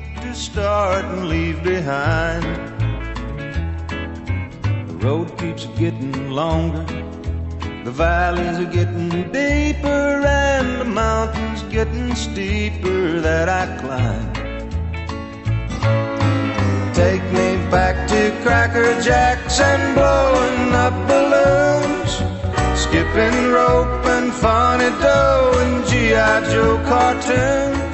feet to start and leave behind. The road keeps getting longer, the valleys are getting deeper, and the mountains getting steeper that I climb. Take me back to Cracker Jacks and blowing up balloons, skipping rope and funny dough and G.I. Joe cartoons.